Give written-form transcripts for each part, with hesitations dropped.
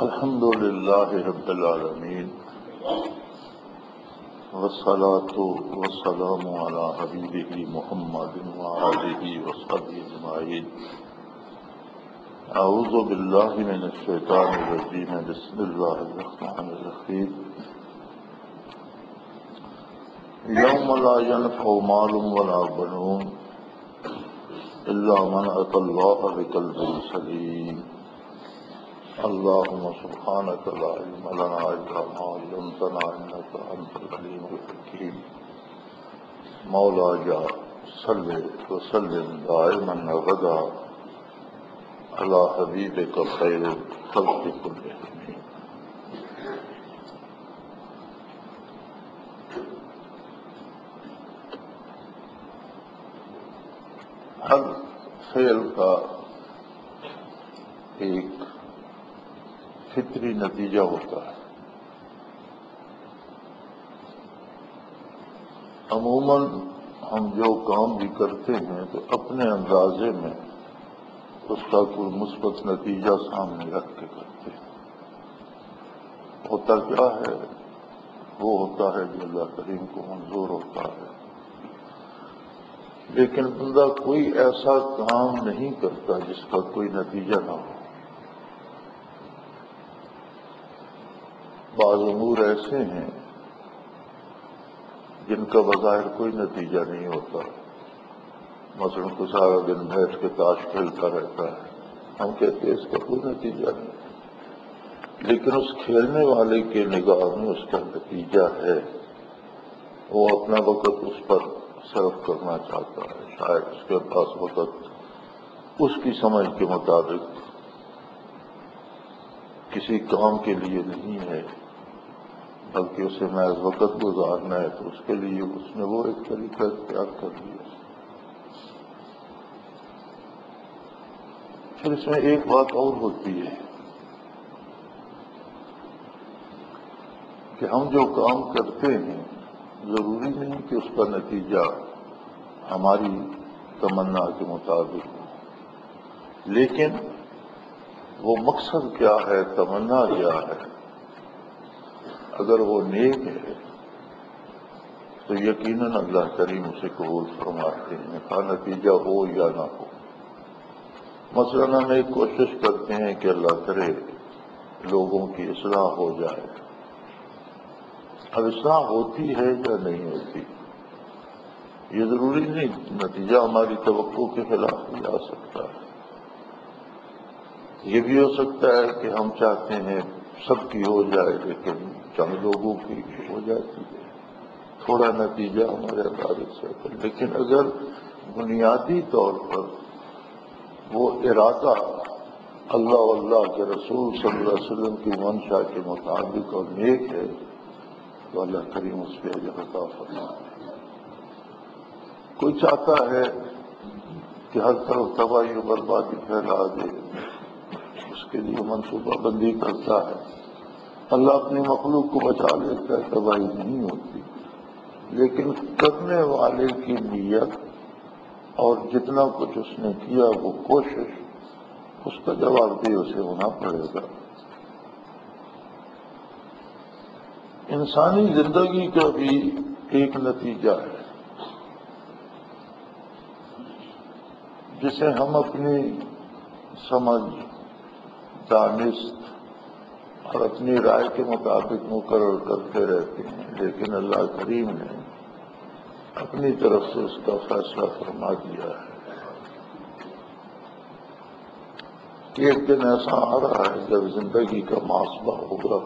الحمد للہ رب العالمین والصلاة والسلام علی حبیبہ محمد وآلہ وصحبہ اجمعین۔ اعوذ باللہ من الشیطان الرجیم، بسم اللہ الرحمن الرحیم۔ یوم لا ینفع مال ولا بنون الا من اتی اللہ بقلب سلیم۔ اللهم سبحانك لا علم لنا إلا ما علمتنا إنك أنت العليم الحكيم۔ مولاي صل وسلم دائما أبدا على حبيبك خير الخلق كلهم۔ ہر فعل کا ایک فطری نتیجہ ہوتا ہے۔ عموماً ہم جو کام بھی کرتے ہیں تو اپنے اندازے میں اس کا کوئی مثبت نتیجہ سامنے رکھ کے کرتے ہیں۔ ہوتا کیا ہے؟ وہ ہوتا ہے جو اللہ کریم کو منظور ہوتا ہے، لیکن بندہ کوئی ایسا کام نہیں کرتا جس کا کوئی نتیجہ نہ ہو۔ بعض امور ایسے ہیں جن کا بظاہر کوئی نتیجہ نہیں ہوتا، مثلا کوئی سارا دن بیٹھ کے تاش کھیلتا رہتا ہے، ہم کہتے ہیں اس کا کوئی نتیجہ نہیں، لیکن اس کھیلنے والے کے نگاہ میں اس کا نتیجہ ہے۔ وہ اپنا وقت اس پر صرف کرنا چاہتا ہے، شاید اس کے پاس وقت اس کی سمجھ کے مطابق کسی کام کے لیے نہیں ہے، بلکہ اسے محض وقت گزارنا ہے، تو اس کے لیے اس نے وہ ایک طریقہ اختیار کر لیا۔ پھر اس میں ایک بات اور ہوتی ہے کہ ہم جو کام کرتے ہیں ضروری نہیں کہ اس کا نتیجہ ہماری تمنا کے مطابق ہو، لیکن وہ مقصد کیا ہے، تمنا کیا ہے، اگر وہ نیک ہے تو یقیناً اللہ کریم اسے قبول فرماتے ہیں، کا نتیجہ ہو یا نہ ہو۔ مثلاً ہم ایک کوشش کرتے ہیں کہ اللہ کرے لوگوں کی اصلاح ہو جائے، اب اصلاح ہوتی ہے یا نہیں ہوتی یہ ضروری نہیں، نتیجہ ہماری توقع کے خلاف بھی آ سکتا ہے۔ یہ بھی ہو سکتا ہے کہ ہم چاہتے ہیں سب کی ہو جائے لیکن چند لوگوں کی ہو جاتی ہے، تھوڑا نتیجہ ہمارے اندازے سے ہوتا ہے، لیکن اگر بنیادی طور پر وہ ارادہ اللہ و اللہ کے رسول صلی اللہ علیہ وسلم کی منشا کے مطابق اور نیک ہے تو اللہ کریم اس پہ اجر عطا فرمائے۔ کوئی چاہتا ہے کہ ہر طرف تباہی و بربادی پھیلا دے، اس کے لیے منصوبہ بندی کرتا ہے، اللہ اپنی مخلوق کو بچا لیتا ہے، تباہی نہیں ہوتی، لیکن کرنے والے کی نیت اور جتنا کچھ اس نے کیا وہ کوشش، اس کا جواب دہ اسے ہونا پڑے گا۔ انسانی زندگی کا بھی ایک نتیجہ ہے جسے ہم اپنی سمجھ، دانست اور اپنی رائے کے مطابق مقرر کرتے رہتے ہیں، لیکن اللہ کریم نے اپنی طرف سے اس کا فیصلہ فرما دیا ہے۔ ایک دن ایسا آ رہا ہے جب زندگی کا محاسبہ ہوگا،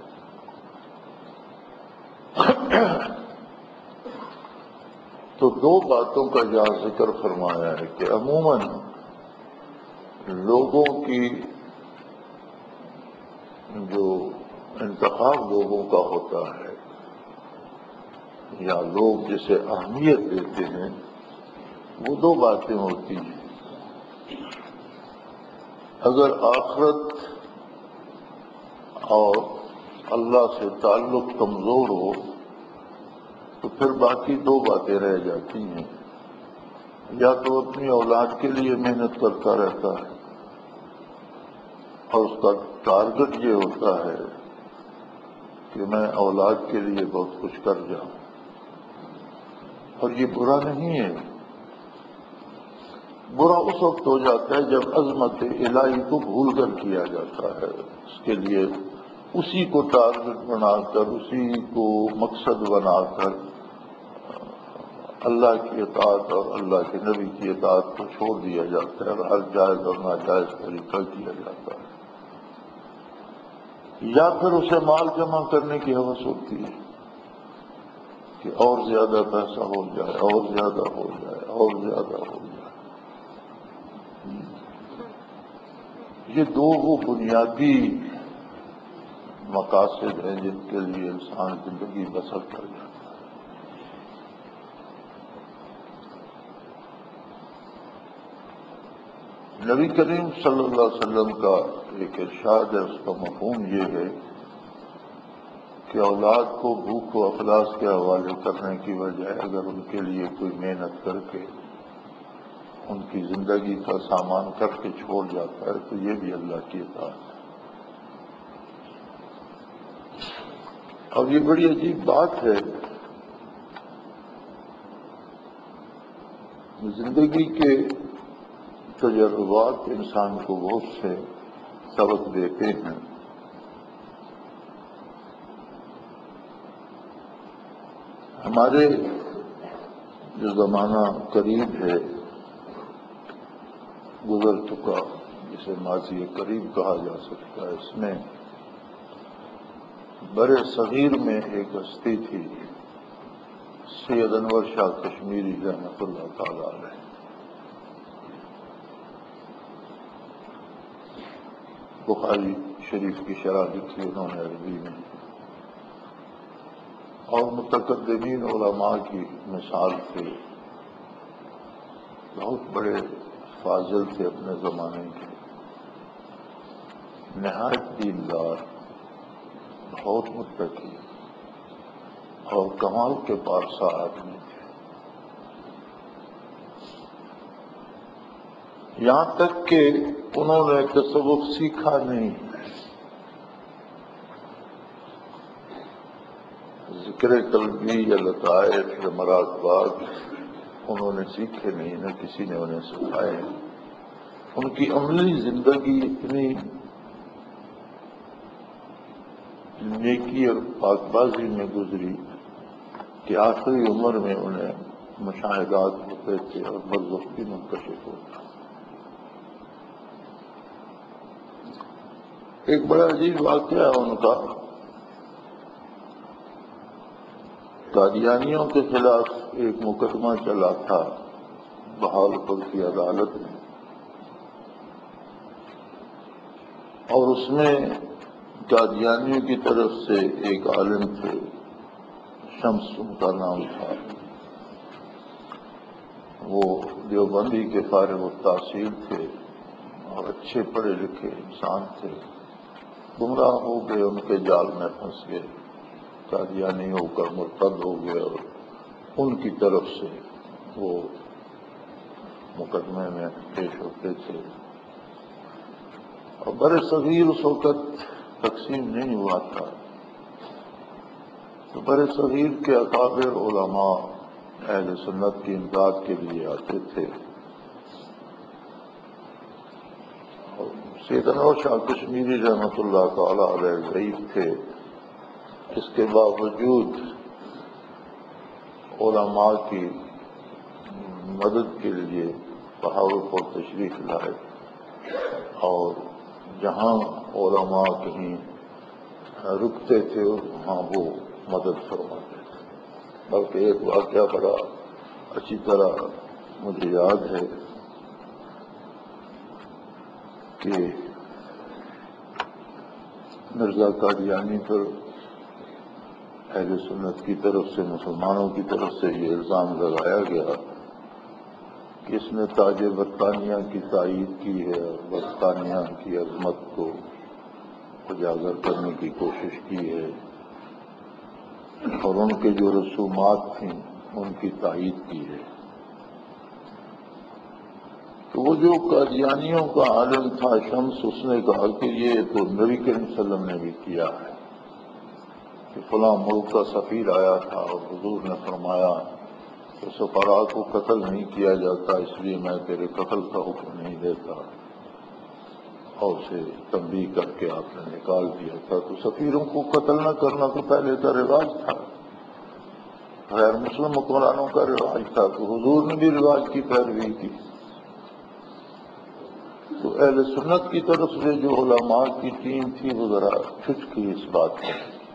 تو دو باتوں کا یہاں ذکر فرمایا ہے کہ عموماً لوگوں کی جو انتخاب لوگوں کا ہوتا ہے یا لوگ جسے اہمیت دیتے ہیں، وہ دو باتیں ہوتی ہیں۔ اگر آخرت اور اللہ سے تعلق کمزور ہو تو پھر باقی دو باتیں رہ جاتی ہیں، یا تو اپنی اولاد کے لیے محنت کرتا رہتا ہے اور اس کا ٹارگٹ یہ ہوتا ہے کہ میں اولاد کے لیے بہت کچھ کر جاؤں، اور یہ برا نہیں ہے۔ برا اس وقت ہو جاتا ہے جب عظمت الہی کو بھول کر کیا جاتا ہے، اس کے لیے اسی کو ٹارگٹ بنا کر، اسی کو مقصد بنا کر اللہ کی اطاعت اور اللہ کے نبی کی اطاعت کو چھوڑ دیا جاتا ہے، اور ہر جائز اور ناجائز طریقہ کیا جاتا ہے، یا پھر اسے مال جمع کرنے کی ہوس ہوتی ہے کہ اور زیادہ پیسہ ہو جائے، اور زیادہ ہو جائے، اور زیادہ ہو جائے۔ یہ دو وہ بنیادی مقاصد ہیں جن کے لیے انسان زندگی بسر کر جاتا ہے۔ نبی کریم صلی اللہ علیہ وسلم کا ایک ارشاد ہے، اس کا مفہوم یہ ہے کہ اولاد کو بھوک و افلاس کے حوالے کرنے کی بجائے اگر ان کے لیے کوئی محنت کر کے ان کی زندگی کا سامان کر کے چھوڑ جاتا ہے تو یہ بھی اللہ کی اطاعت ہے۔ اور یہ بڑی عجیب بات ہے، زندگی کے تجربات انسان کو بہت سے سبق دیتے ہیں۔ ہمارے جو زمانہ قریب ہے گزر چکا، جسے ماضی قریب کہا جا سکتا ہے، اس میں برے صغیر میں ایک ہستی تھی، سید انور شاہ کشمیری رحمۃ اللہ تعالی علیہ۔ بخاری شریف کی شرح لکھی انہوں نے عربی میں، اور متقدمین علماء کی مثال تھے، بہت بڑے فاضل تھے اپنے زمانے کے، نہایت دیندار، بہت متقی اور کمال کے پارسا آدمی تھے۔ یہاں تک کہ انہوں نے تصوف سیکھا نہیں، ذکر قلبی یا لطائف یا مراقبات انہوں نے سیکھے نہیں، نہ کسی نے انہیں سکھائے۔ ان کی عملی زندگی اتنی نیکی اور پاک بازی میں گزری کہ آخری عمر میں انہیں مشاہدات ہوتے تھے اور برزخ بھی منکشف ہوتا۔ ایک بڑا عجیب واقعہ ہے ان کا، قادیانیوں کے خلاف ایک مقدمہ چلا تھا بہاولپور کی عدالت میں، اور اس میں قادیانیوں کی طرف سے ایک عالم تھے، شمس ان کا نام تھا، وہ دیوبندی کے فارغ التحصیل تھے اور اچھے پڑھے لکھے انسان تھے، گمراہ ہو گئے، ان کے جال میں پھنس گئے، قادیانی ہو کر مرتد ہو گئے، اور ان کی طرف سے وہ مقدمے میں پیش ہوتے تھے۔ اور برے صغیر اس وقت تقسیم نہیں ہوا تھا، تو برے صغیر کے اکابر علماء اہل سنت کی امداد کے لیے آتے تھے، اور سید انور شاہ کشمیری رحمۃ اللہ تعالی علیہ ضعیف تھے، اس کے باوجود علماء کی مدد کے لیے بہاولپور تشریف لائے، اور جہاں علماء کہیں رکتے تھے وہاں وہ مدد فرماتے تھے۔ بلکہ ایک واقعہ بڑا اچھی طرح مجھے یاد ہے کہ مرزا قادیانی پر اہل سنت کی طرف سے، مسلمانوں کی طرف سے یہ الزام لگایا گیا کہ اس نے تاج برطانیہ کی تائید کی ہے اور برطانیہ کی عظمت کو اجاگر کرنے کی کوشش کی ہے، اور ان کے جو رسومات تھیں ان کی تائید کی ہے۔ تو وہ جو قادیانیوں کا عالم تھا شمس، اس نے کہا کہ یہ تو نبی کریم صلی اللہ علیہ وسلم نے بھی کیا ہے کہ فلاں ملک کا سفیر آیا تھا اور حضور نے فرمایا کہ سفراء کو قتل نہیں کیا جاتا، اس لیے میں تیرے قتل کا حکم نہیں دیتا، اور اسے تنبیہ کر کے آپ نے نکال دیا تھا۔ تو سفیروں کو قتل نہ کرنا تو پہلے کا رواج تھا، غیر مسلم حکمرانوں کا رواج تھا، تو حضور نے بھی رواج کی پیروی کی۔ تو اہل سنت کی طرف سے جو علماء کی ٹیم تھی وہ ذرا کھچکی اس بات میں،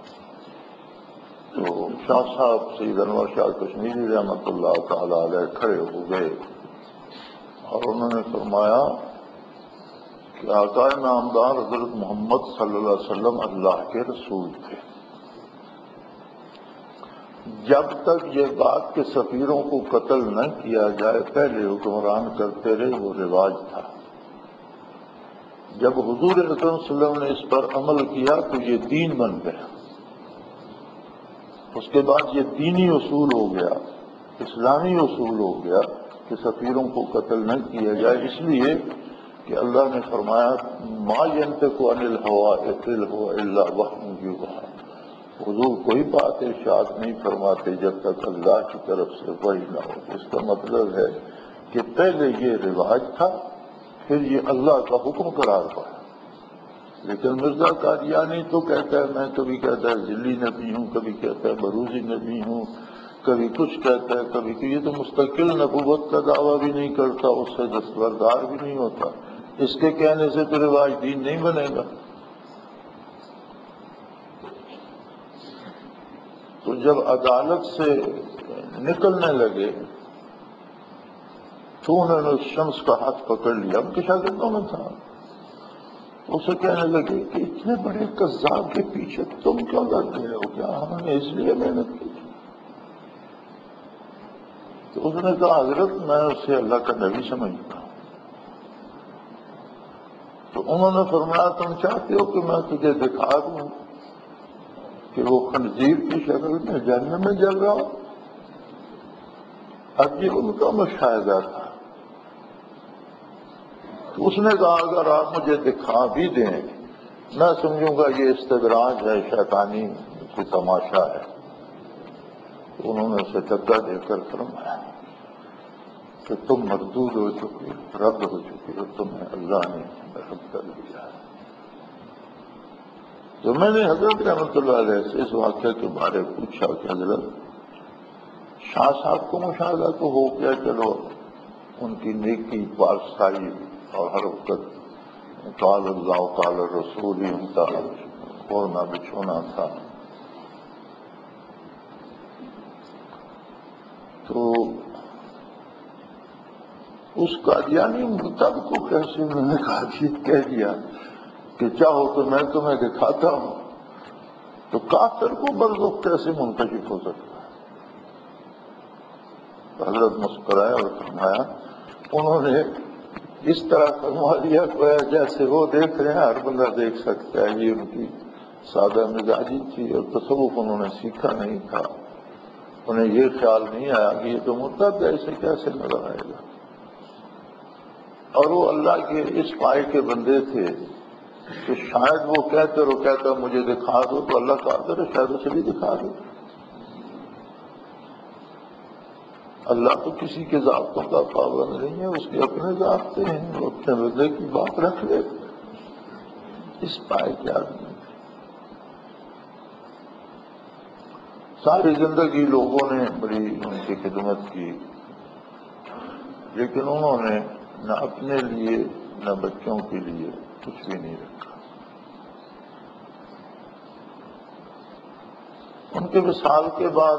تو شاہ صاحب سید انور شاہ کشمیری رحمۃ اللہ تعالی علیہ کھڑے ہو گئے اور انہوں نے فرمایا کہ آقا نامدار حضرت محمد صلی اللہ علیہ وسلم اللہ کے رسول تھے، جب تک یہ بات کہ سفیروں کو قتل نہ کیا جائے پہلے حکمران کرتے رہے وہ رواج تھا، جب حضور اکرم صلی اللہ علیہ وسلم نے اس پر عمل کیا تو یہ دین بن گیا، اس کے بعد یہ دینی اصول ہو گیا، اسلامی اصول ہو گیا کہ سفیروں کو قتل نہ کیا جائے، اس لیے کہ اللہ نے فرمایا ما ينطق عن الهوى ان هو الا وحی یوحی، حضور کوئی بات ارشاد نہیں فرماتے جب تک اللہ کی طرف سے وحی نہ ہو۔ اس کا مطلب ہے کہ پہلے یہ رواج تھا، پھر یہ اللہ کا حکم قرار پایا۔ لیکن مرزا قادیانی تو کہتا ہے، میں کبھی کہتا ہے ذلی نبی ہوں، کبھی کہتا ہے بروزی نبی ہوں، کبھی کچھ کہتا ہے کبھی کہ یہ تو مستقل نبوت کا دعویٰ بھی نہیں کرتا، اس سے دستبردار بھی نہیں ہوتا، اس کے کہنے سے تو رواج دین نہیں بنے گا۔ تو جب عدالت سے نکلنے لگے تو انہوں نے اس شمس کا ہاتھ پکڑ لیا، ان کے شاگردوں میں تھا، اسے کہنے لگے کہ اتنے بڑے قذاب کے پیچھے تم کیوں لگ گئے ہو، کیا ہم نے اس لیے محنت کی؟ تو اس نے کہا حضرت میں اسے اللہ کا نبی سمجھتا ہوں۔ تو انہوں نے فرمایا تم چاہتے ہو کہ میں تجھے دکھا دوں کہ وہ خنزیر کی شکل میں جہنم میں جل رہا ہو؟ اب یہ ان کا مشاہدہ تھا۔ تو اس نے کہا اگر آپ مجھے دکھا بھی دیں میں سمجھوں گا یہ استدراج ہے، شیطانی کوئی تماشا ہے۔ تو انہوں نے اسے دھکا دے کر فرمایا کہ تم مردود ہو چکی، رد ہو چکی ہو، تمہیں اللہ نے رد کر دیا ہے۔ تو میں نے حضرت رحمۃ اللہ علیہ سے اس واقعے کے بارے پوچھا کہ حضرت شاہ صاحب کو مشاہدہ تو ہو گیا، چلو ان کی نیکی پارسائی اور ہر وقت قال اللہ قال رسول ہی ان کا اوڑھنا بچھونا تھا، تو اس قادیانی مرتد کو کیسے انہوں نے کہہ دیا کہ چاہو تو میں تمہیں دکھاتا ہوں، تو کافر کو برزخ کیسے منکشف ہو سکتا ہے؟ حضرت مسکرائے اور فرمایا انہوں نے اس طرح فرما دیا جیسے وہ دیکھ رہے ہیں ہر بندہ دیکھ سکتا ہے، یہ ان کی سادہ مزاجی تھی اور تصوف انہوں نے سیکھا نہیں تھا، انہیں یہ خیال نہیں آیا کہ یہ تو مرتد ہے، اسے کیسے نظر آئے گا۔ اور وہ اللہ کے اس پائے کے بندے تھے کہ شاید وہ کہتا مجھے دکھا دو، تو اللہ قادر ہے شاید اسے بھی دکھا دو۔ اللہ تو کسی کے ضابطوں کا پابند نہیں ہے، اس کے اپنے ضابطے ہیں، وہ اپنے بندے کی بات رکھ لے۔ اس پائے کے آدمی ساری زندگی لوگوں نے بڑی ان کی خدمت کی، لیکن انہوں نے نہ اپنے لیے نہ بچوں کے لیے کچھ بھی نہیں رکھا۔ ان کے وصال کے بعد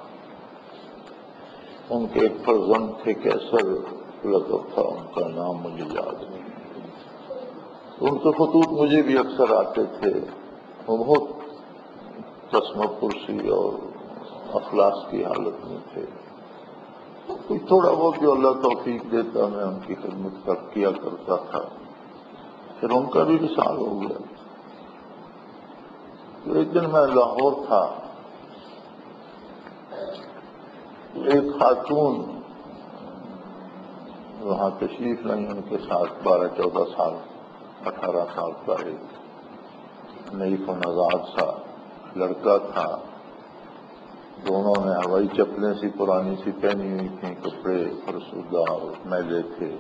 ان کے ایک فرزند تھے کیسر لقب تھا، ان کا نام مجھے یاد نہیں، ان کے خطوط مجھے بھی اکثر آتے تھے، وہ بہت چشمہ پرسی اور افلاس کی حالت میں تھے، کوئی تھوڑا بہت جو اللہ توفیق دیتا میں ان کی خدمت کیا کرتا تھا۔ پھر ان کا بھی وصال ہو گیا۔ تو ایک دن میں لاہور تھا، ایک خاتون وہاں تشریف لائیں، ان کے ساتھ 12-14 سال 18 سال کا ایک نئی و نوزاد سا لڑکا تھا. دونوں نے ہوائی چپلیں سی پرانی سی پہنی ہوئی تھیں، کپڑے فرسودہ اور میلے تھے،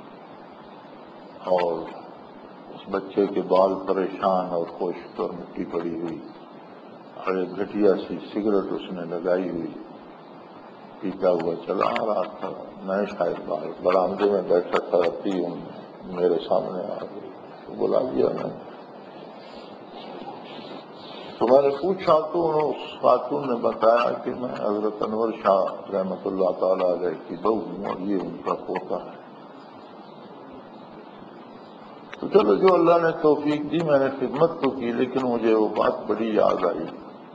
اور اس بچے کے بال پریشان اور خشک اور مٹی پڑی ہوئی، اور ایک گھٹیا سی سگریٹ اس نے لگائی ہوئی، پیتا ہوا چلا آ رہا تھا. میں شاید باہر برآمدے میں بیٹھا تھا، پی میرے سامنے آ گئی، بلا دیا میں. تو میں نے پوچھا تو اس خاتون نے بتایا کہ میں حضرت انور شاہ رحمۃ اللہ تعالی علیہ کی بہو ہوں اور یہ ان کا پوتا ہے. تو چلو جو اللہ نے توفیق دی میں نے خدمت تو کی، لیکن مجھے وہ بات بڑی یاد آئی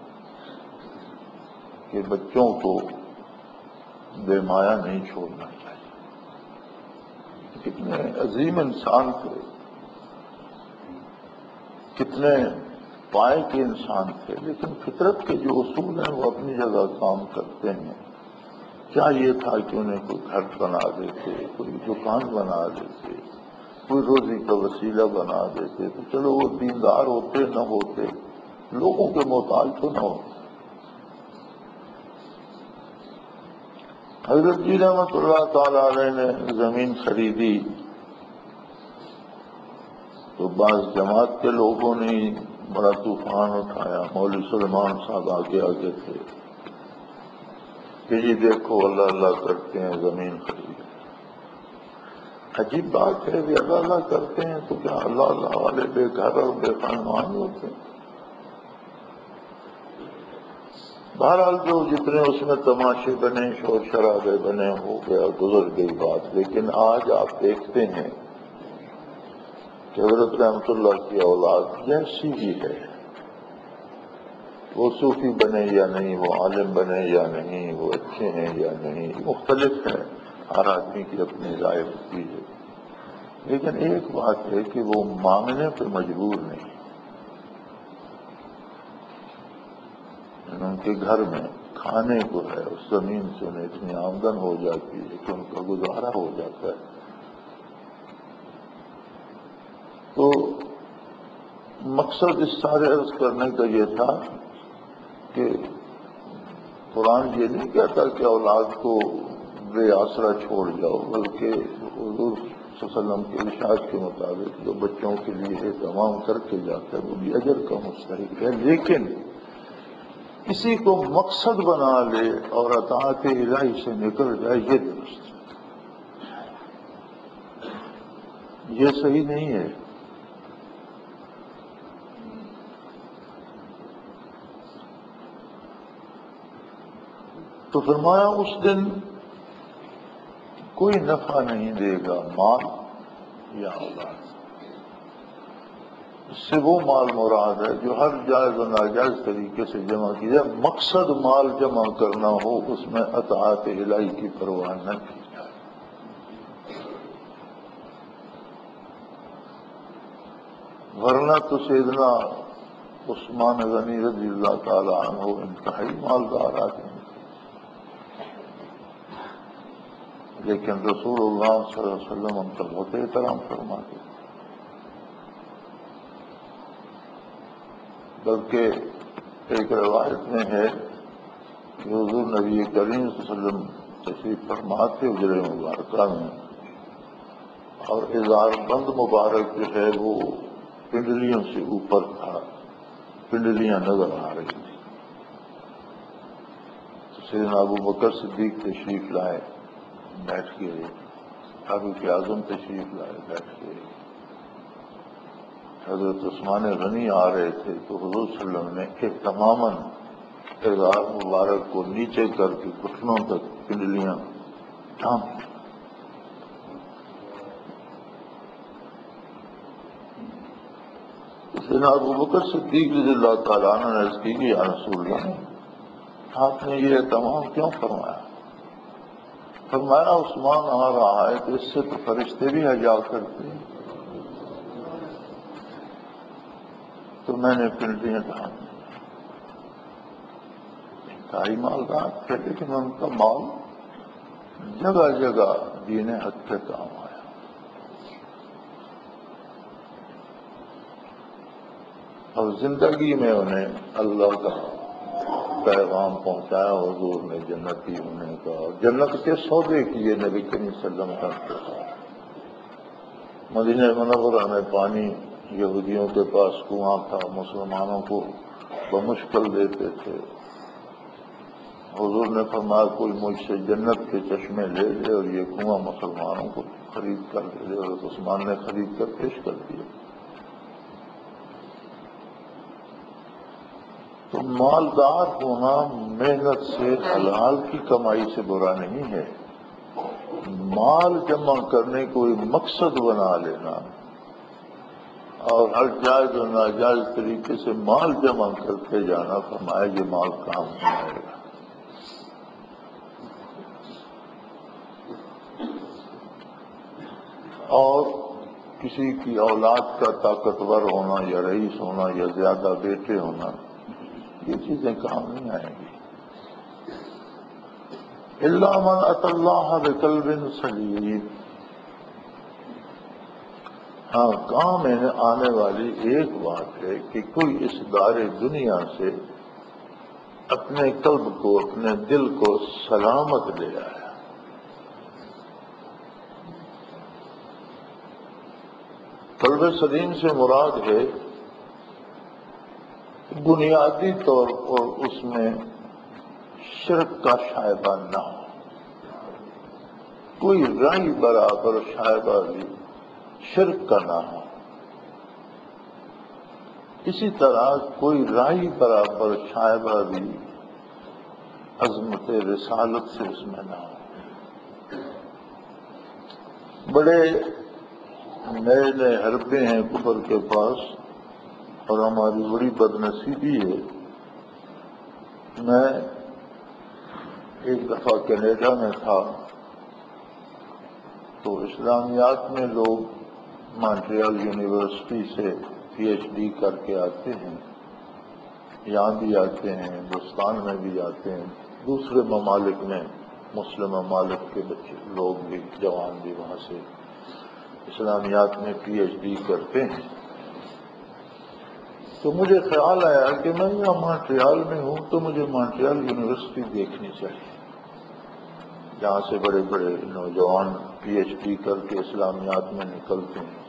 کہ بچوں کو بے مایا نہیں چھوڑنا چاہیے. کتنے عظیم انسان تھے، کتنے پائے کے انسان تھے، لیکن فطرت کے جو اصول ہیں وہ اپنی جگہ کام کرتے ہیں. کیا یہ تھا کہ انہیں کوئی گھر بنا دیتے، کوئی دکان بنا دیتے، کوئی روزی کا وسیلہ بنا دیتے تو چلو وہ دیندار ہوتے نہ ہوتے، لوگوں کے محتاج تو نہ ہوتے. حضرت جی رحمۃ اللہ تعالی علیہ نے زمین خریدی تو بعض جماعت کے لوگوں نے بڑا طوفان اٹھایا. مولوی سلمان صاحب آگے آگے تھے کہ جی دیکھو اللہ اللہ کرتے ہیں زمین خرید. عجیب بات ہے کہ اللہ اللہ کرتے ہیں تو کیا اللہ اللہ والے بے گھر اور بے خاندان ہوتے ہیں؟ بہرحال جو جتنے اس میں تماشے بنے، شور شرابے بنے، ہو گیا، گزر گئی بات. لیکن آج آپ دیکھتے ہیں کہ حضرت رحمت اللہ کی اولاد جیسی بھی ہے، وہ صوفی بنے یا نہیں، وہ عالم بنے یا نہیں، وہ اچھے ہیں یا نہیں، مختلف ہے، ہر آدمی کی اپنی رائے ہوتی ہے. لیکن ایک بات ہے کہ وہ مانگنے پہ مجبور نہیں. ان کے گھر میں کھانے کو ہے، اس زمین سے انہیں اتنی آمدن ہو جاتی ہے کہ ان کا گزارا ہو جاتا ہے. تو مقصد اس سارے عرض کرنے کا یہ تھا کہ قرآن یہ نہیں کہتا کہ اولاد کو بے آسرا چھوڑ جاؤ، بلکہ حضور صلی اللہ علیہ وسلم کے ارشاد کے مطابق جو بچوں کے لیے اہتمام کر کے جاتا ہے وہ بھی اجر کا مستحق ہے. لیکن کسی کو مقصد بنا لے اور اطاعت الہی سے نکل جائے، یہ درست ہے، یہ صحیح نہیں ہے. تو فرمایا اس دن کوئی نفع نہیں دے گا مال یا اولاد. اس سے وہ مال مراد ہے جو ہر جائز و ناجائز طریقے سے جمع کی جائے، مقصد مال جمع کرنا ہو، اس میں اطاعت الہی کی پرواہ نہ کی جائے. ورنہ تو سیدنا عثمان غنی رضی اللہ تعالی عنہ انتہائی مالدار آدمی، لیکن رسول اللہ صلی اللہ علیہ وسلم ان کا بہت احترام فرماتے. بلکہ ایک روایت میں ہے کہ حضور نبی کریم صلی اللہ علیہ وسلم تشریف فرما تھے حجرہ مبارکہ میں، اور اظہار بند مبارک جو ہے وہ پنڈلیوں سے اوپر تھا، پنڈلیاں نظر آ رہی تھیں. تو سیدنا ابو بکر صدیق تشریف لائے، بیٹھ گئے. فاروق اعظم تشریف لائے، بیٹھ گئے. حضرت عثمان غنی آ رہے تھے تو حضور صلی اللہ علیہ وسلم نے اہتماماً اظہار مبارک کو نیچے کر کے گھٹنوں تک پنڈلیاں ڈھانپ دی. سیدنا ابو بکر صدیق رضی اللہ تعالیٰ عنہ نے عرض کی کہ یا رسول اللہ آپ نے یہ اہتمام کیوں فرمایا؟ فرمایا عثمان آ رہا ہے تو اس سے تو فرشتے بھی حیا کرتے ہیں. تو میں نے پنڈلیاں ڈھانپ دی. انتہائی مالدار تھے، لیکن ان کا مال جگہ جگہ دین حق کے کام آیا۔ اور زندگی میں انہیں اللہ کا پیغام پہنچایا، حضور نے جنتی ہونے کا، جنت کے سودے کیے نبی کریم صلی اللہ علیہ وسلم۔ مدینہ منورہ میں پانی یہودیوں کے پاس کنواں تھا، مسلمانوں کو بمشکل دیتے تھے۔ حضور نے فرمایا کوئی مجھ سے جنت کے چشمے لے لے اور یہ کنواں مسلمانوں کو خرید کر دے دے، اور عثمان نے خرید کر پیش کر دیا۔ تو مالدار ہونا محنت سے حلال کی کمائی سے برا نہیں ہے، مال جمع کرنے کو ایک مقصد بنا لینا اور ہر جائز و ناجائز طریقے سے مال جمع کرتے جانا، فرمایا یہ مال کام نہیں آئے گا۔ اور کسی کی اولاد کا طاقتور ہونا یا رئیس ہونا یا زیادہ بیٹے ہونا، یہ چیزیں کام نہیں آئیں گی۔ الا من اتى الله بقلب سلیم، ہاں کام میں آنے والی ایک بات ہے کہ کوئی اس دار دنیا سے اپنے قلب کو، اپنے دل کو سلامت لے آیا۔ قلب سلیم سے مراد ہے بنیادی طور پر اس میں شرک کا شائبہ نہ ہو، کوئی رائی برابر شائبہ بھی شرک کا نہ ہو، اسی طرح کوئی رائی برابر شائبہ بھی عظمت رسالت سے اس میں نہ ہو۔ بڑے نئے نئے حربے ہیں کفر کے پاس، اور ہماری بڑی بدنصیبی ہے۔ میں ایک دفعہ کینیڈا میں تھا، تو اسلامیات میں لوگ مونٹریال یونیورسٹی سے پی ایچ ڈی کر کے آتے ہیں، یہاں بھی آتے ہیں، ہندوستان میں بھی آتے ہیں، دوسرے ممالک میں مسلم ممالک کے بچے لوگ بھی، جوان بھی وہاں سے اسلامیات میں پی ایچ ڈی کرتے ہیں۔ تو مجھے خیال آیا کہ میں یہاں مونٹریال میں ہوں تو مجھے مونٹریال یونیورسٹی دیکھنی چاہیے، جہاں سے بڑے بڑے نوجوان پی ایچ ڈی کر کے اسلامیات میں نکلتے ہیں۔